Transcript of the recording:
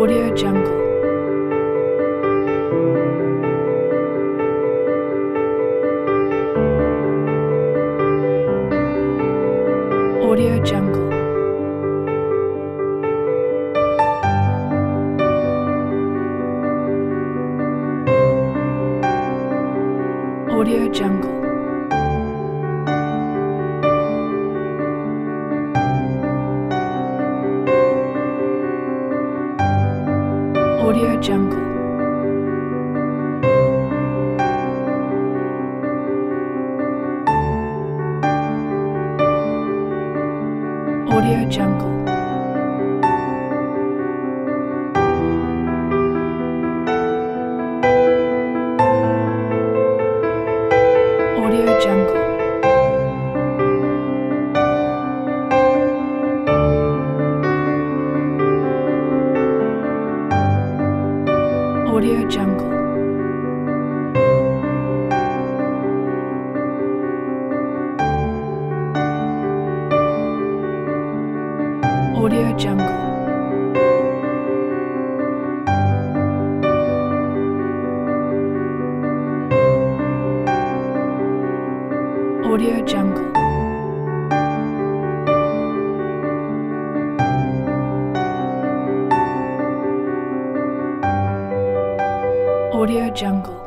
Audio Jungle. Audio Jungle. Audio Jungle. Audio Jungle. Audio Jungle. Audio Jungle. Audio Jungle. Audio Jungle. Audio Jungle. Audio Jungle.